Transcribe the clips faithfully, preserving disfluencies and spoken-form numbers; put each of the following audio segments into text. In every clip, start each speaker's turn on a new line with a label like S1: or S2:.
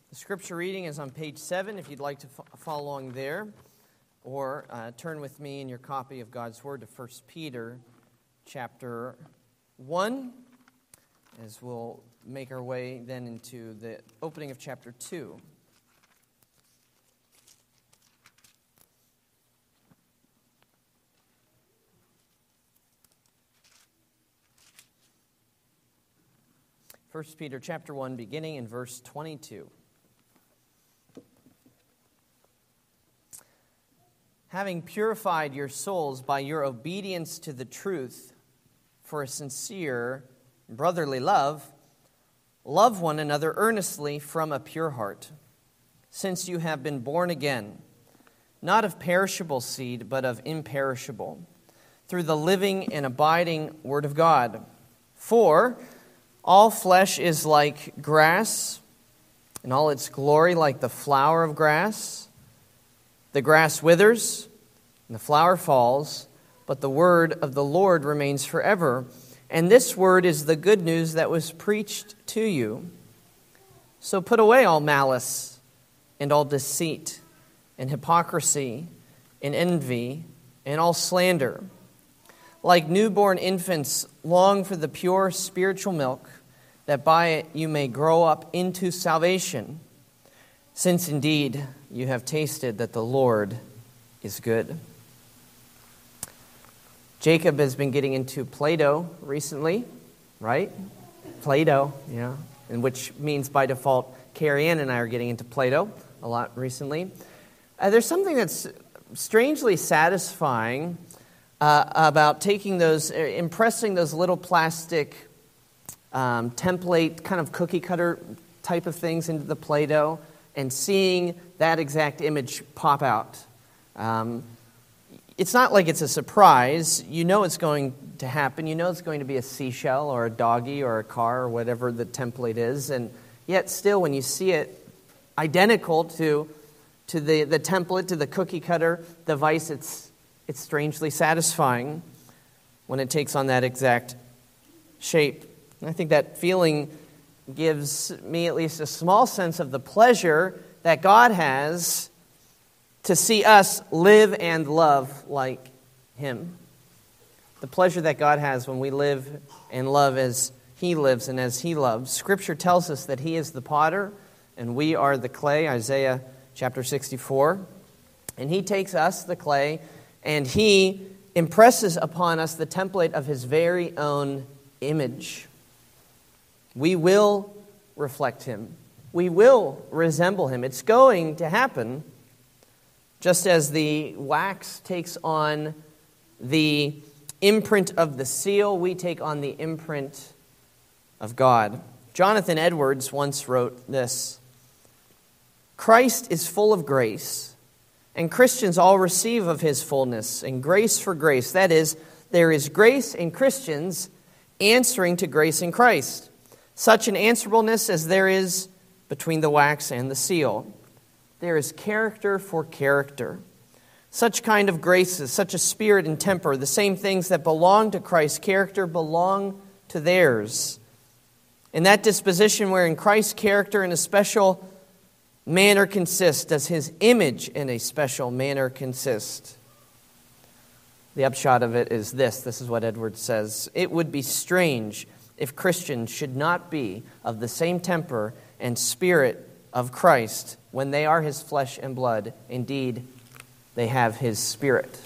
S1: The scripture reading is on page seven, if you'd like to fo- follow along there, or uh, turn with me in your copy of God's Word to First Peter chapter one, as we'll make our way then into the opening of chapter two. First Peter chapter one, beginning in verse twenty-two. Having purified your souls by your obedience to the truth for a sincere brotherly love, love one another earnestly from a pure heart, since you have been born again, not of perishable seed, but of imperishable, through the living and abiding Word of God. For all flesh is like grass, and all its glory like the flower of grass. The grass withers, and the flower falls, but the word of the Lord remains forever. And this word is the good news that was preached to you. So put away all malice, and all deceit, and hypocrisy, and envy, and all slander. Like newborn infants, long for the pure spiritual milk, that by it you may grow up into salvation, since indeed you have tasted that the Lord is good. Jacob has been getting into Play-Doh recently, right? Play-Doh, yeah. And which means by default, Carrie Ann and I are getting into Play-Doh a lot recently. Uh, there's something that's strangely satisfying uh, about taking those, uh, impressing those little plastic um, template, kind of cookie cutter type of things into the Play-Doh, and seeing that exact image pop out. Um, it's not like it's a surprise. You know it's going to happen. You know it's going to be a seashell or a doggy or a car or whatever the template is. And yet still, when you see it identical to, to the, the template, to the cookie cutter device, it's, it's strangely satisfying when it takes on that exact shape. And I think that feeling gives me at least a small sense of the pleasure that God has to see us live and love like Him. The pleasure that God has when we live and love as He lives and as He loves. Scripture tells us that He is the potter and we are the clay, Isaiah chapter sixty-four. And He takes us, the clay, and He impresses upon us the template of His very own image. We will reflect Him. We will resemble Him. It's going to happen, just as the wax takes on the imprint of the seal, we take on the imprint of God. Jonathan Edwards once wrote this: Christ is full of grace, and Christians all receive of His fullness, and grace for grace. That is, there is grace in Christians answering to grace in Christ. Such an answerableness as there is between the wax and the seal. There is character for character. Such kind of graces, such a spirit and temper, the same things that belong to Christ's character belong to theirs. In that disposition wherein Christ's character in a special manner consists, does His image in a special manner consist? The upshot of it is this. This is what Edwards says. It would be strange if Christians should not be of the same temper and spirit of Christ when they are His flesh and blood. Indeed, they have His Spirit.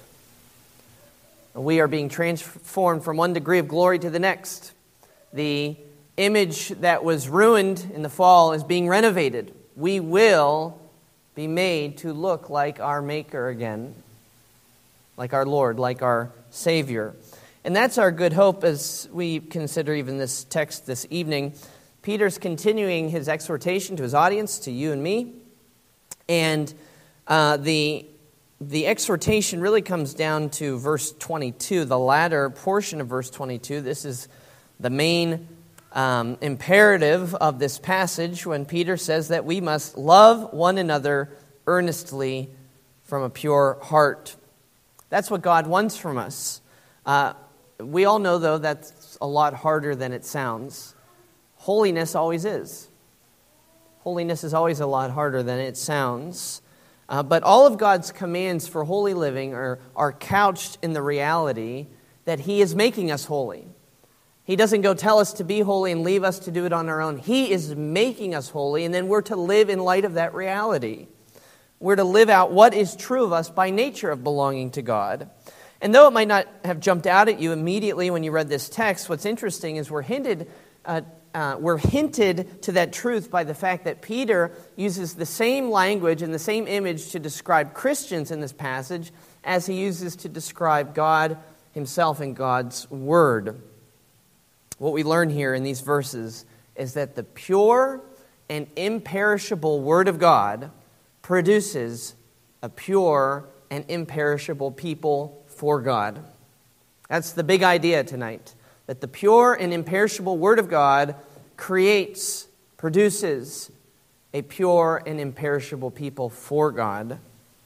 S1: We are being transformed from one degree of glory to the next. The image that was ruined in the fall is being renovated. We will be made to look like our Maker again, like our Lord, like our Savior. And that's our good hope as we consider even this text this evening. Peter's continuing his exhortation to his audience, to you and me. And uh, the, the exhortation really comes down to verse twenty-two, the latter portion of verse twenty-two. This is the main um, imperative of this passage when Peter says that we must love one another earnestly from a pure heart. That's what God wants from us. Uh, we all know, though, that's a lot harder than it sounds. Holiness always is. Holiness is always a lot harder than it sounds. Uh, but all of God's commands for holy living are, are couched in the reality that He is making us holy. He doesn't go tell us to be holy and leave us to do it on our own. He is making us holy, and then we're to live in light of that reality. We're to live out what is true of us by nature of belonging to God. And though it might not have jumped out at you immediately when you read this text, what's interesting is we're hinted, uh, uh, we're hinted to that truth by the fact that Peter uses the same language and the same image to describe Christians in this passage as he uses to describe God Himself and God's Word. What we learn here in these verses is that the pure and imperishable Word of God produces a pure and imperishable people for God. That's the big idea tonight, that the pure and imperishable Word of God creates, produces a pure and imperishable people for God.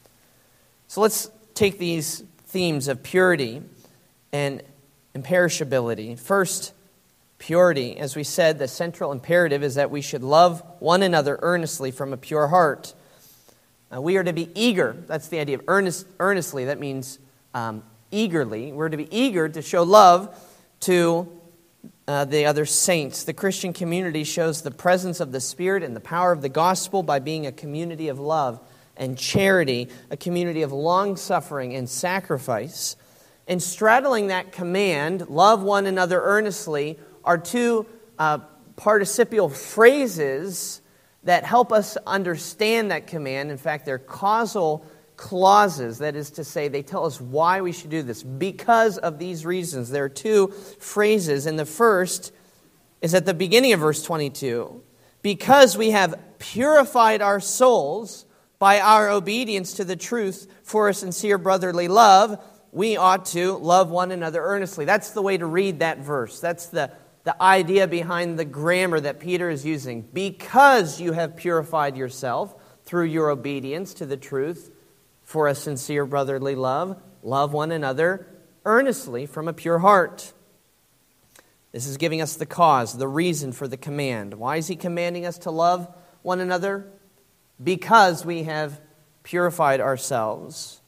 S1: So let's take these themes of purity and imperishability. First, purity. As we said, the central imperative is that we should love one another earnestly from a pure heart. Uh, we are to be eager. That's the idea of earnest, earnestly. That means um, eagerly. We're to be eager to show love to uh, the other saints. The Christian community shows the presence of the Spirit and the power of the gospel by being a community of love and charity, a community of long-suffering and sacrifice. And straddling that command, love one another earnestly, are two uh, participial phrases that help us understand that command. In fact, they're causal clauses. That is to say, they tell us why we should do this. Because of these reasons. There are two phrases, and the first is at the beginning of verse twenty-two. Because we have purified our souls by our obedience to the truth for a sincere brotherly love, we ought to love one another earnestly. That's the way to read that verse. That's the The idea behind the grammar that Peter is using. Because you have purified yourself through your obedience to the truth for a sincere brotherly love, love one another earnestly from a pure heart. This is giving us the cause, the reason for the command. Why is He commanding us to love one another? Because we have purified ourselves.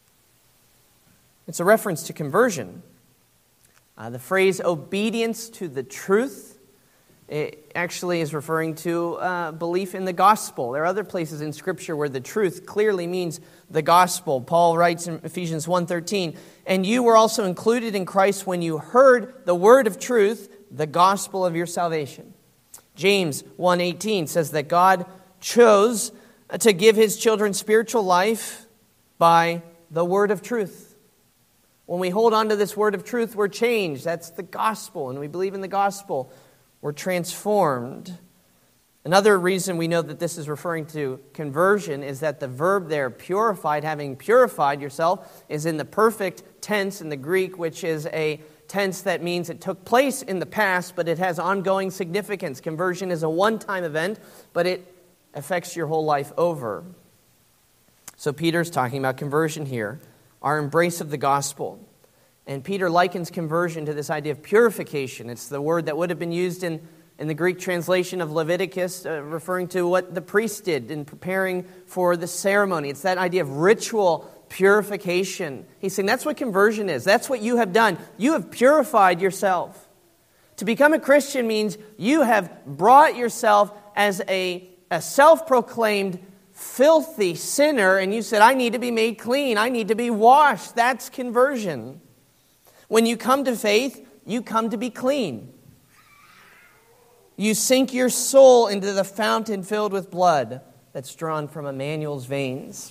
S1: It's a reference to conversion. Uh, the phrase obedience to the truth, it actually is referring to uh, belief in the gospel. There are other places in Scripture where the truth clearly means the gospel. Paul writes in Ephesians one thirteen, and you were also included in Christ when you heard the word of truth, the gospel of your salvation. James one eighteen says that God chose to give His children spiritual life by the word of truth. When we hold on to this word of truth, we're changed. That's the gospel. And we believe in the gospel, we're transformed. Another reason we know that this is referring to conversion is that the verb there, purified, having purified yourself, is in the perfect tense in the Greek, which is a tense that means it took place in the past, but it has ongoing significance. Conversion is a one-time event, but it affects your whole life over. So Peter's talking about conversion here. Our embrace of the gospel. And Peter likens conversion to this idea of purification. It's the word that would have been used in, in the Greek translation of Leviticus, uh, referring to what the priest did in preparing for the ceremony. It's that idea of ritual purification. He's saying that's what conversion is. That's what you have done. You have purified yourself. To become a Christian means you have brought yourself as a, a self-proclaimed filthy sinner, and you said, I need to be made clean. I need to be washed. That's conversion. When you come to faith, you come to be clean. You sink your soul into the fountain filled with blood that's drawn from Emmanuel's veins.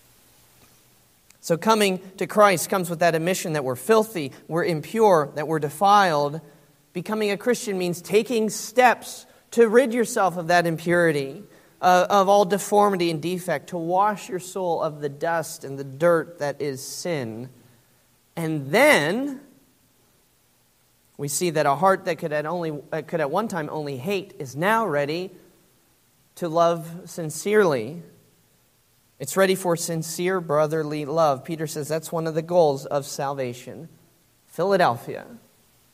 S1: So coming to Christ comes with that admission that we're filthy, we're impure, that we're defiled. Becoming a Christian means taking steps to rid yourself of that impurity, Uh, of all deformity and defect, to wash your soul of the dust and the dirt that is sin. And then we see that a heart that could at only uh, could at one time only hate is now ready to love sincerely. It's ready for sincere brotherly love. Peter says that's one of the goals of salvation. Philadelphia,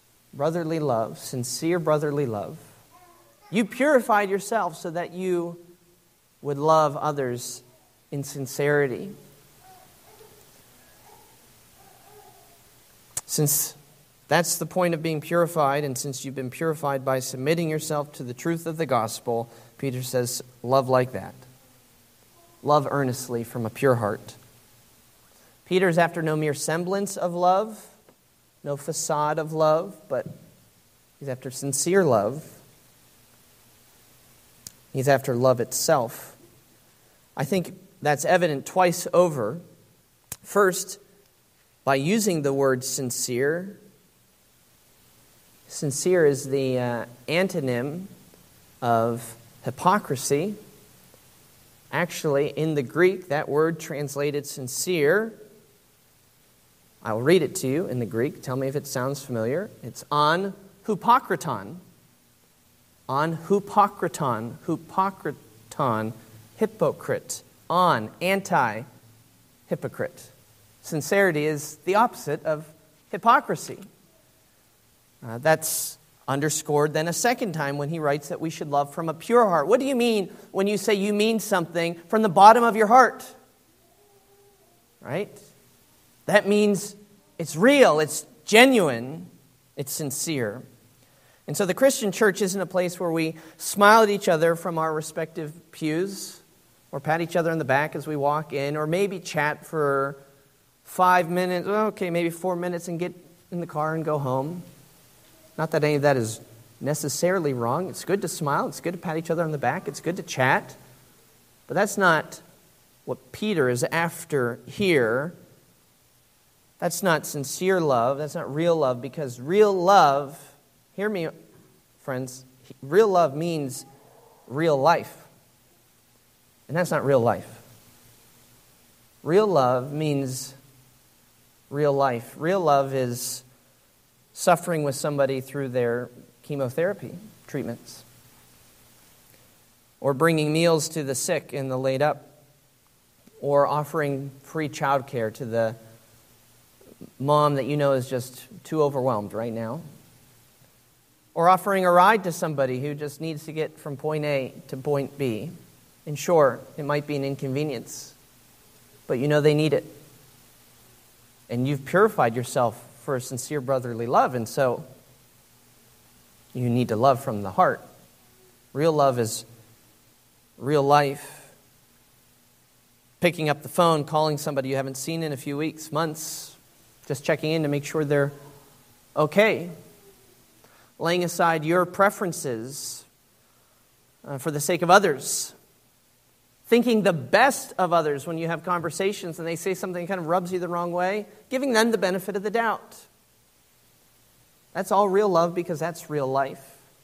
S1: brotherly love, sincere brotherly love. You purified yourself so that you would love others in sincerity. Since that's the point of being purified, and since you've been purified by submitting yourself to the truth of the gospel, Peter says, love like that. Love earnestly from a pure heart. Peter's after no mere semblance of love, no facade of love, but he's after sincere love. He's after love itself. I think that's evident twice over. First, by using the word sincere. Sincere is the uh, antonym of hypocrisy. Actually, in the Greek, that word translated sincere, I'll read it to you in the Greek. Tell me if it sounds familiar. It's on hupokriton. On hupokriton. Hupokriton. Hypocrite. On. Anti-hypocrite. Sincerity is the opposite of hypocrisy. Uh, that's underscored then a second time when he writes that we should love from a pure heart. What do you mean when you say you mean something from the bottom of your heart? Right? That means it's real, it's genuine, it's sincere. And so the Christian church isn't a place where we smile at each other from our respective pews, or pat each other on the back as we walk in, or maybe chat for five minutes, okay, maybe four minutes, and get in the car and go home. Not that any of that is necessarily wrong. It's good to smile. It's good to pat each other on the back. It's good to chat. But that's not what Peter is after here. That's not sincere love. That's not real love, because real love, hear me, friends, real love means real life. And that's not real life. Real love means real life. Real love is suffering with somebody through their chemotherapy treatments, or bringing meals to the sick and the laid up, or offering free childcare to the mom that you know is just too overwhelmed right now, or offering a ride to somebody who just needs to get from point A to point B. And sure, it might be an inconvenience, but you know they need it. And you've purified yourself for a sincere brotherly love, and so you need to love from the heart. Real love is real life. Picking up the phone, calling somebody you haven't seen in a few weeks, months, just checking in to make sure they're okay. Laying aside your preferences uh, for the sake of others. Thinking the best of others when you have conversations and they say something that kind of rubs you the wrong way, giving them the benefit of the doubt. That's all real love, because that's real life.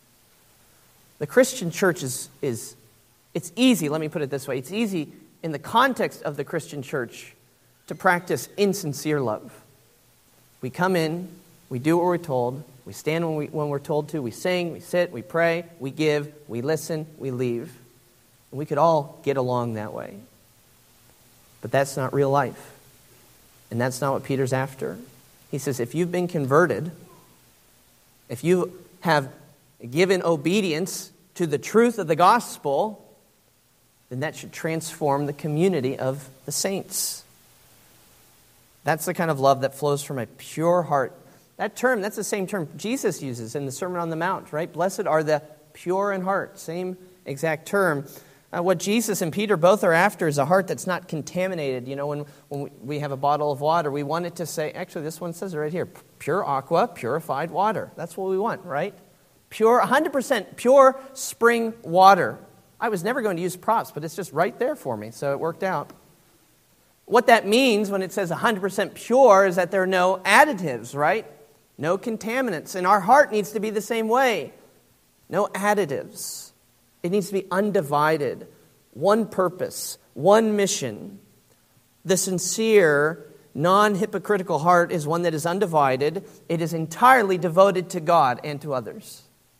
S1: The Christian church is, is it's easy, let me put it this way, it's easy in the context of the Christian church to practice insincere love. We come in, we do what we're told, we stand when, we, when we're told to, we sing, we sit, we pray, we give, we listen, we leave. We could all get along that way. But that's not real life. And that's not what Peter's after. He says, if you've been converted, if you have given obedience to the truth of the gospel, then that should transform the community of the saints. That's the kind of love that flows from a pure heart. That term, that's the same term Jesus uses in the Sermon on the Mount, right? Blessed are the pure in heart. Same exact term. Uh, what Jesus and Peter both are after is a heart that's not contaminated. You know, when, when we have a bottle of water, we want it to say, actually this one says it right here, pure aqua, purified water. That's what we want, right? Pure, one hundred percent pure spring water. I was never going to use props, but it's just right there for me, so it worked out. What that means when it says one hundred percent pure is that there are no additives, right? No contaminants. And our heart needs to be the same way. No additives. It needs to be undivided, one purpose, one mission. The sincere, non-hypocritical heart is one that is undivided. It is entirely devoted to God and to others.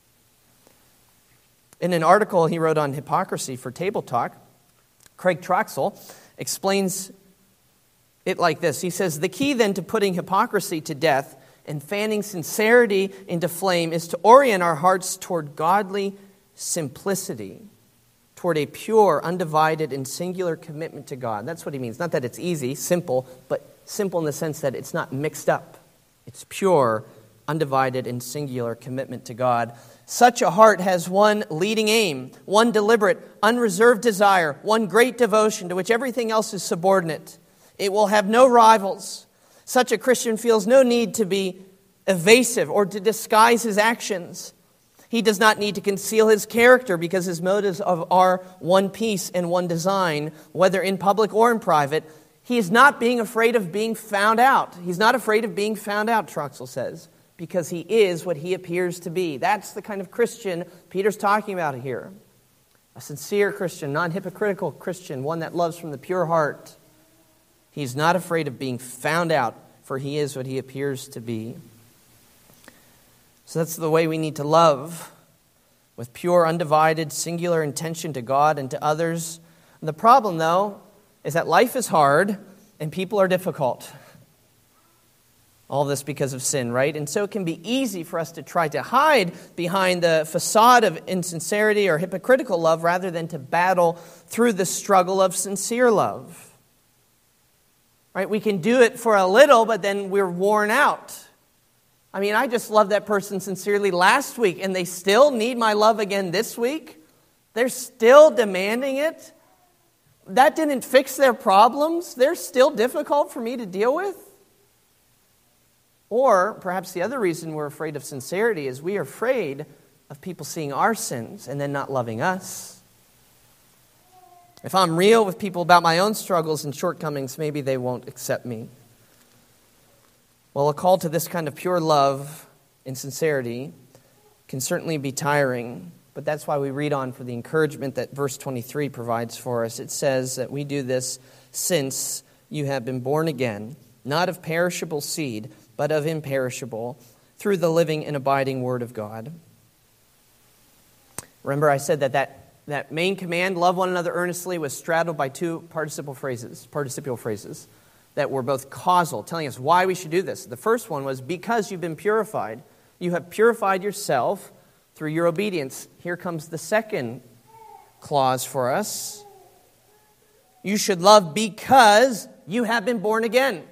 S1: In an article he wrote on hypocrisy for Table Talk, Craig Troxel explains it like this. He says, the key then to putting hypocrisy to death and fanning sincerity into flame is to orient our hearts toward godly simplicity, toward a pure, undivided, and singular commitment to God. That's what he means. Not that it's easy, simple, but simple in the sense that it's not mixed up. It's pure, undivided, and singular commitment to God. Such a heart has one leading aim, one deliberate, unreserved desire, one great devotion to which everything else is subordinate. It will have no rivals. Such a Christian feels no need to be evasive or to disguise his actions. He does not need to conceal his character because his motives are one piece and one design, whether in public or in private. He is not being afraid of being found out. He's not afraid of being found out, Troxel says, because he is what he appears to be. That's the kind of Christian Peter's talking about here. A sincere Christian, non-hypocritical Christian, one that loves from the pure heart. He's not afraid of being found out, for he is what he appears to be. So that's the way we need to love, with pure, undivided, singular intention to God and to others. And the problem, though, is that life is hard and people are difficult. All this because of sin, right? And so it can be easy for us to try to hide behind the facade of insincerity or hypocritical love rather than to battle through the struggle of sincere love. Right? We can do it for a little, but then we're worn out. I mean, I just loved that person sincerely last week, and they still need my love again this week. They're still demanding it. That didn't fix their problems. They're still difficult for me to deal with. Or perhaps the other reason we're afraid of sincerity is we are afraid of people seeing our sins and then not loving us. If I'm real with people about my own struggles and shortcomings, maybe they won't accept me. Well, a call to this kind of pure love and sincerity can certainly be tiring, but that's why we read on for the encouragement that verse twenty-three provides for us. It says that we do this since you have been born again, not of perishable seed, but of imperishable, through the living and abiding Word of God. Remember, I said that that, that main command, love one another earnestly, was straddled by two participle phrases, participial phrases that were both causal, telling us why we should do this. The first one was, because you've been purified. You have purified yourself through your obedience. Here comes the second clause for us. You should love because you have been born again.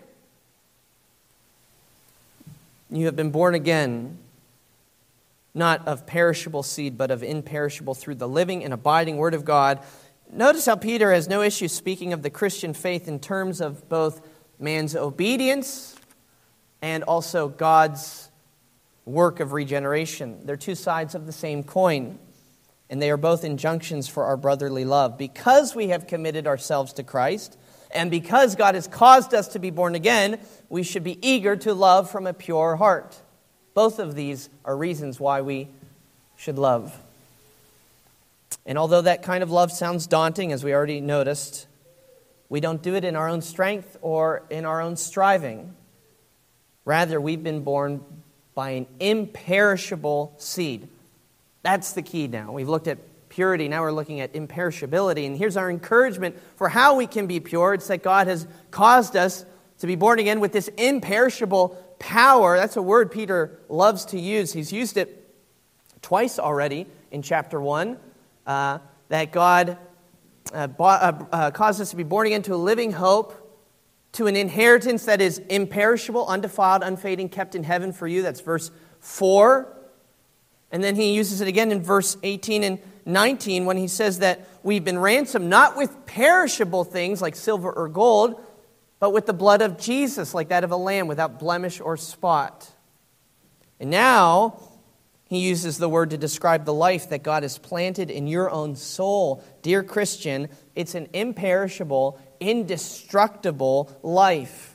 S1: You have been born again, not of perishable seed, but of imperishable, through the living and abiding Word of God. Notice how Peter has no issue speaking of the Christian faith in terms of both man's obedience and also God's work of regeneration. They're two sides of the same coin, and they are both injunctions for our brotherly love. Because we have committed ourselves to Christ, and because God has caused us to be born again, we should be eager to love from a pure heart. Both of these are reasons why we should love. And although that kind of love sounds daunting, as we already noticed, we don't do it in our own strength or in our own striving. Rather, we've been born by an imperishable seed. That's the key now. We've looked at purity, now we're looking at imperishability. And here's our encouragement for how we can be pure. It's that God has caused us to be born again with this imperishable power. That's a word Peter loves to use. He's used it twice already in chapter one. Uh, that God uh, bought, uh, uh, caused us to be born again to a living hope, to an inheritance that is imperishable, undefiled, unfading, kept in heaven for you. That's verse four. And then he uses it again in verse eighteen and nineteen when he says that we've been ransomed not with perishable things like silver or gold, but with the blood of Jesus, like that of a lamb, without blemish or spot. And now he uses the word to describe the life that God has planted in your own soul. Dear Christian, it's an imperishable, indestructible life.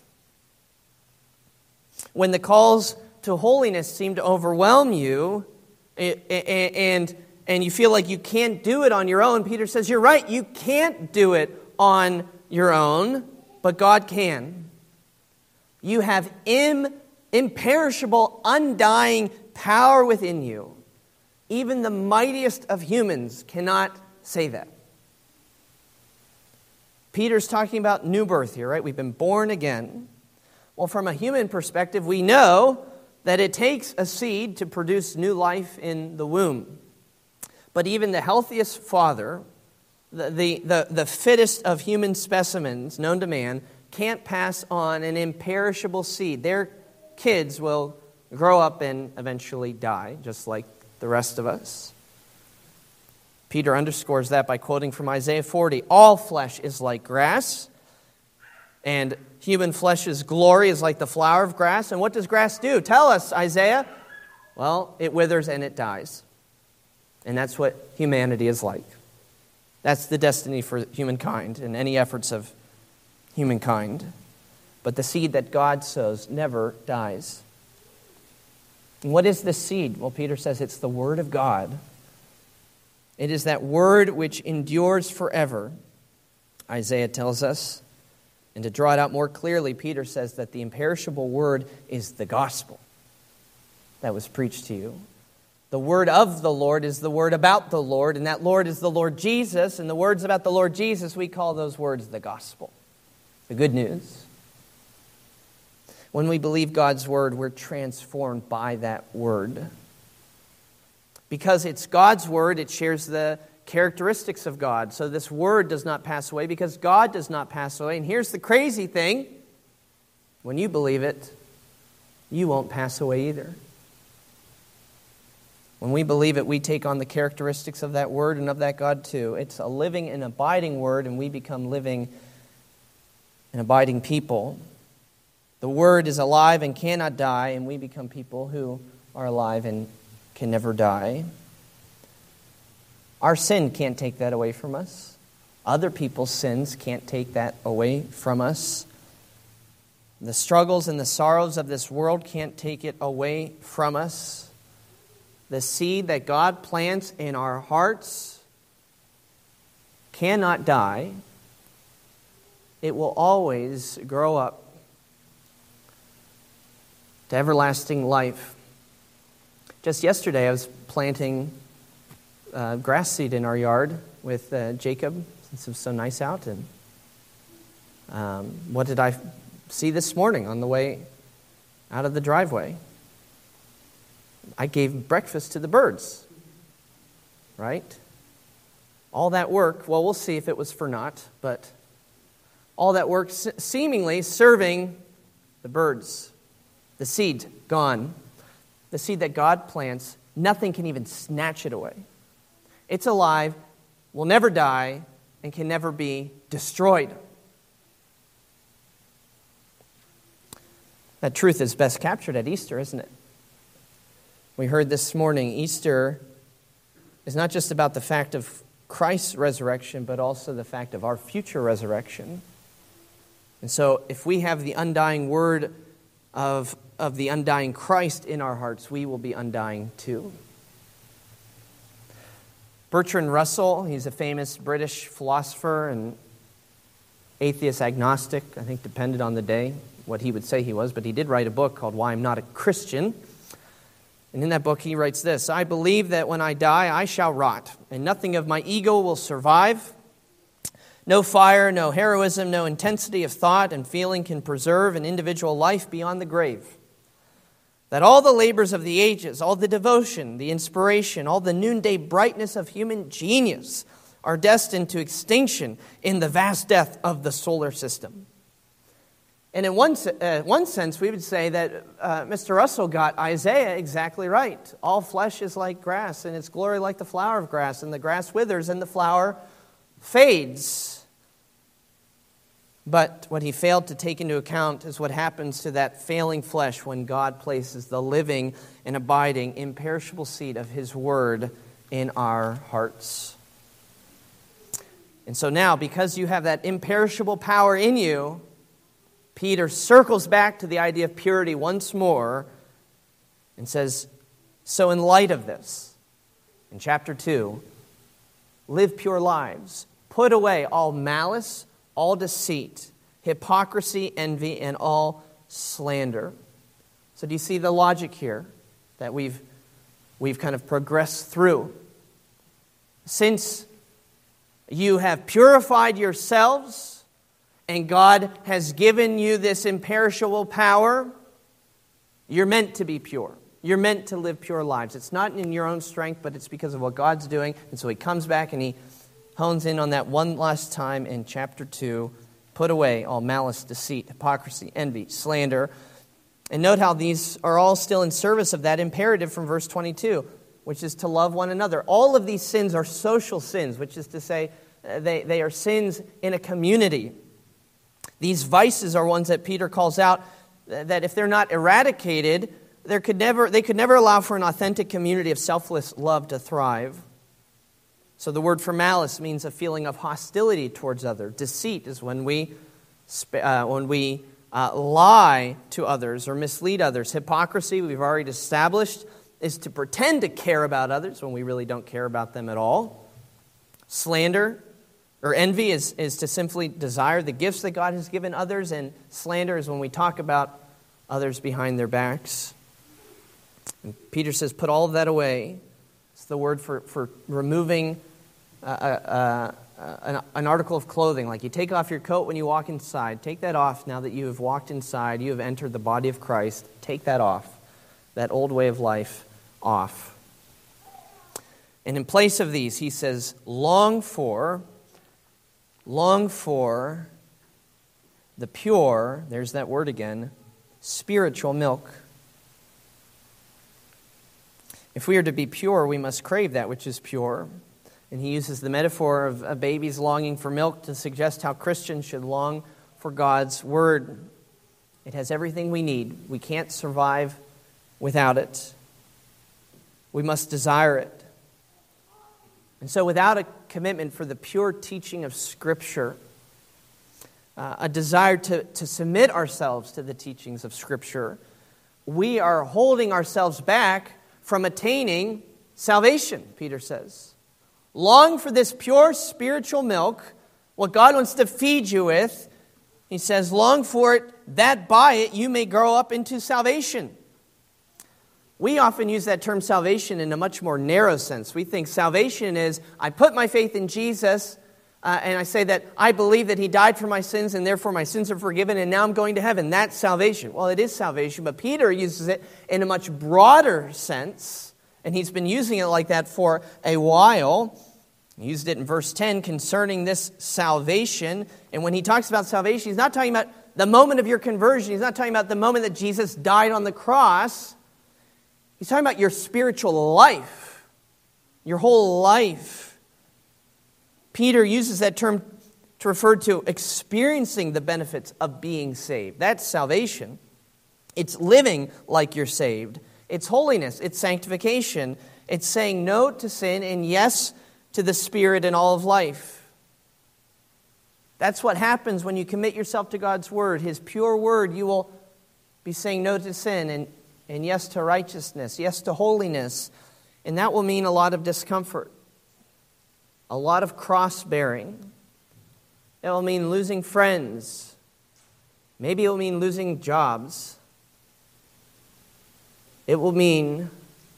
S1: When the calls to holiness seem to overwhelm you, and, and you feel like you can't do it on your own, Peter says, you're right, you can't do it on your own, but God can. You have im, imperishable, undying power within you. Even the mightiest of humans cannot say that. Peter's talking about new birth here, right? We've been born again. Well, from a human perspective, we know that it takes a seed to produce new life in the womb. But even the healthiest father the, the, the, the fittest of human specimens known to man can't pass on an imperishable seed. Their kids will grow up and eventually die, just like the rest of us. Peter underscores that by quoting from Isaiah forty, "All flesh is like grass, and human flesh's glory is like the flower of grass." And what does grass do? Tell us, Isaiah. Well, it withers and it dies. And that's what humanity is like. That's the destiny for humankind and any efforts of humankind. But the seed that God sows never dies. And what is this seed? Well, Peter says it's the Word of God. It is that Word which endures forever, Isaiah tells us. And to draw it out more clearly, Peter says that the imperishable Word is the gospel that was preached to you. The word of the Lord is the word about the Lord, and that Lord is the Lord Jesus, and the words about the Lord Jesus, we call those words the gospel, the good news. When we believe God's word, we're transformed by that word. Because it's God's word, it shares the characteristics of God. So this word does not pass away because God does not pass away. And here's the crazy thing. When you believe it, you won't pass away either. When we believe it, we take on the characteristics of that word and of that God too. It's a living and abiding word, and we become living and abiding people. The word is alive and cannot die, and we become people who are alive and can never die. Our sin can't take that away from us. Other people's sins can't take that away from us. The struggles and the sorrows of this world can't take it away from us. The seed that God plants in our hearts cannot die. It will always grow up to everlasting life. Just yesterday, I was planting uh, grass seed in our yard with uh, Jacob, since it was so nice out. And um, what did I see this morning on the way out of the driveway? I gave breakfast to the birds, right? All that work, well, we'll see if it was for naught, but all that work seemingly serving the birds. The seed gone. The seed that God plants, nothing can even snatch it away. It's alive, will never die, and can never be destroyed. That truth is best captured at Easter, isn't it? We heard this morning, Easter is not just about the fact of Christ's resurrection, but also the fact of our future resurrection. And so if we have the undying word of, of the undying Christ in our hearts, we will be undying too. Bertrand Russell, he's a famous British philosopher and atheist agnostic, I think depended on the day what he would say he was, but he did write a book called Why I'm Not a Christian. And in that book, he writes this: "I believe that when I die, I shall rot, and nothing of my ego will survive. No fire, no heroism, no intensity of thought and feeling can preserve an individual life beyond the grave. That all the labors of the ages, all the devotion, the inspiration, all the noonday brightness of human genius are destined to extinction in the vast death of the solar system." And in one, uh, one sense, we would say that uh, Mister Russell got Isaiah exactly right. All flesh is like grass, and its glory like the flower of grass, and the grass withers and the flower fades. But what he failed to take into account is what happens to that failing flesh when God places the living and abiding, imperishable seed of His Word in our hearts. And so now, because you have that imperishable power in you, Peter circles back to the idea of purity once more and says, so in light of this, in chapter two, live pure lives. Put away all malice, all deceit, hypocrisy, envy, and all slander. So do you see the logic here that we've, we've kind of progressed through? Since you have purified yourselves, and God has given you this imperishable power, you're meant to be pure. You're meant to live pure lives. It's not in your own strength, but it's because of what God's doing. And so he comes back and he hones in on that one last time in chapter two. Put away all malice, deceit, hypocrisy, envy, slander. And note how these are all still in service of that imperative from verse twenty-two, which is to love one another. All of these sins are social sins, which is to say uh, they, they are sins in a community. These vices are ones that Peter calls out that if they're not eradicated, there could never they could never allow for an authentic community of selfless love to thrive. So the word for malice means a feeling of hostility towards others. Deceit is when we uh, when we uh, lie to others or mislead others. Hypocrisy, we've already established, is to pretend to care about others when we really don't care about them at all. Slander or envy is, is to simply desire the gifts that God has given others, and slander is when we talk about others behind their backs. And Peter says, put all of that away. It's the word for, for removing uh, uh, uh, an, an article of clothing. Like you take off your coat when you walk inside. Take that off now that you have walked inside. You have entered the body of Christ. Take that off. That old way of life off. And in place of these, he says, long for, long for the pure, there's that word again, spiritual milk. If we are to be pure, we must crave that which is pure. And he uses the metaphor of a baby's longing for milk to suggest how Christians should long for God's word. It has everything we need. We can't survive without it. We must desire it. And so without a commitment for the pure teaching of Scripture, uh, a desire to, to submit ourselves to the teachings of Scripture, we are holding ourselves back from attaining salvation, Peter says. Long for this pure spiritual milk, what God wants to feed you with. He says, long for it, that by it you may grow up into salvation. We often use that term salvation in a much more narrow sense. We think salvation is, I put my faith in Jesus, uh, and I say that I believe that He died for my sins, and therefore my sins are forgiven, and now I'm going to heaven. That's salvation. Well, it is salvation, but Peter uses it in a much broader sense, and he's been using it like that for a while. He used it in verse ten concerning this salvation, and when he talks about salvation, he's not talking about the moment of your conversion. He's not talking about the moment that Jesus died on the cross. He's talking about your spiritual life, your whole life. Peter uses that term to refer to experiencing the benefits of being saved. That's salvation. It's living like you're saved. It's holiness. It's sanctification. It's saying no to sin and yes to the Spirit in all of life. That's what happens when you commit yourself to God's Word, His pure Word. You will be saying no to sin and And yes to righteousness, yes to holiness. And that will mean a lot of discomfort, a lot of cross-bearing. It will mean losing friends. Maybe it will mean losing jobs. It will mean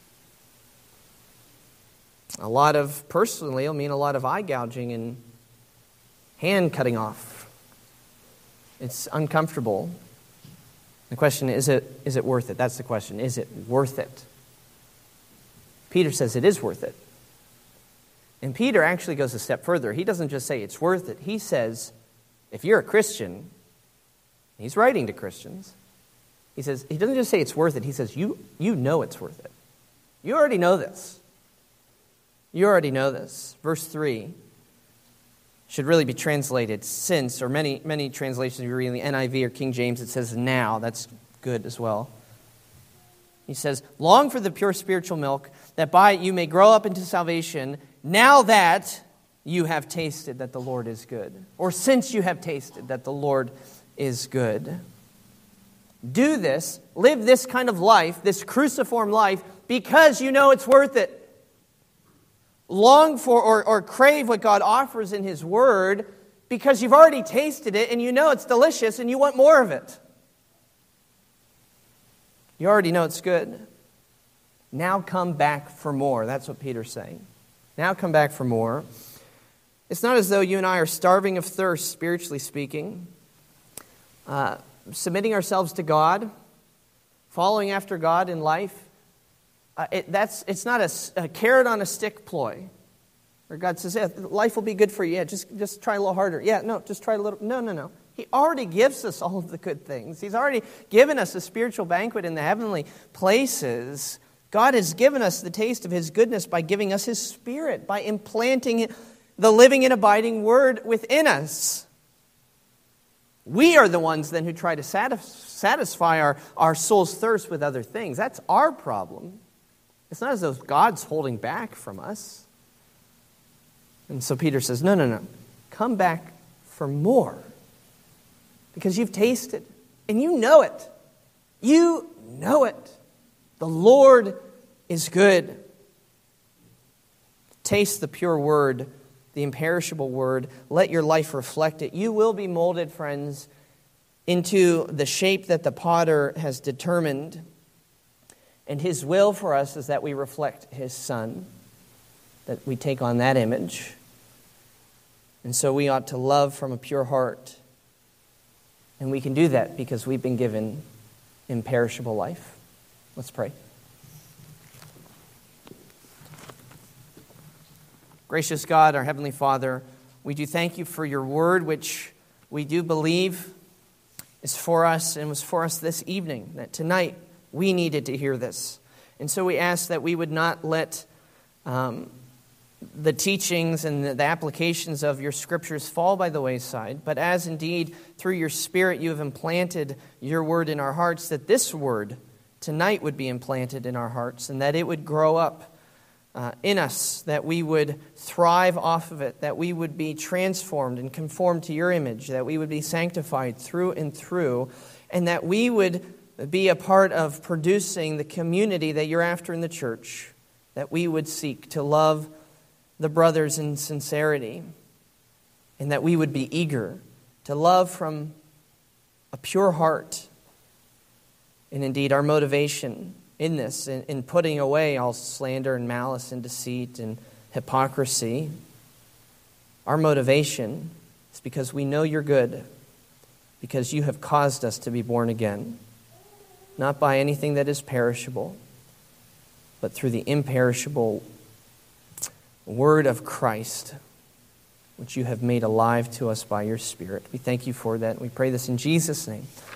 S1: a lot of, personally, it will mean a lot of eye gouging and hand cutting off. It's uncomfortable. The question is, is it, is it worth it? That's the question. Is it worth it? Peter says it is worth it. And Peter actually goes a step further. He doesn't just say it's worth it. He says, if you're a Christian, he's writing to Christians. He says, he doesn't just say it's worth it. He says, you, you know it's worth it. You already know this. You already know this. Verse three should really be translated since, or many many translations you read in the N I V or King James, it says now. That's good as well. He says, long for the pure spiritual milk, that by it you may grow up into salvation, now that you have tasted that the Lord is good. Or since you have tasted that the Lord is good. Do this, live this kind of life, this cruciform life, because you know it's worth it. Long for or, or crave what God offers in His Word because you've already tasted it and you know it's delicious and you want more of it. You already know it's good. Now come back for more. That's what Peter's saying. Now come back for more. It's not as though you and I are starving of thirst, spiritually speaking. Uh, submitting ourselves to God, following after God in life, Uh, it, that's, it's not a, a carrot on a stick ploy. Or God says, yeah, life will be good for you. Yeah, just, just try a little harder. Yeah, no, just try a little. No, no, no. He already gives us all of the good things. He's already given us a spiritual banquet in the heavenly places. God has given us the taste of His goodness by giving us His Spirit, by implanting the living and abiding Word within us. We are the ones then who try to satisfy our, our soul's thirst with other things. That's our problem. It's not as though God's holding back from us. And so Peter says, no, no, no. Come back for more. Because you've tasted. And you know it. You know it. The Lord is good. Taste the pure word, the imperishable word. Let your life reflect it. You will be molded, friends, into the shape that the potter has determined. And His will for us is that we reflect His Son, that we take on that image. And so we ought to love from a pure heart. And we can do that because we've been given imperishable life. Let's pray. Gracious God, our Heavenly Father, we do thank You for Your word, which we do believe is for us and was for us this evening, that tonight we needed to hear this. And so we ask that we would not let um, the teachings and the, the applications of Your scriptures fall by the wayside, but as indeed through Your Spirit You have implanted Your word in our hearts, that this word tonight would be implanted in our hearts and that it would grow up uh, in us, that we would thrive off of it, that we would be transformed and conformed to Your image, that we would be sanctified through and through, and that we would be a part of producing the community that You're after in the church, that we would seek to love the brothers in sincerity, and that we would be eager to love from a pure heart. And indeed, our motivation in this, in, in putting away all slander and malice and deceit and hypocrisy, our motivation is because we know You're good, because You have caused us to be born again, not by anything that is perishable, but through the imperishable word of Christ, which You have made alive to us by Your Spirit. We thank You for that. We pray this in Jesus' name.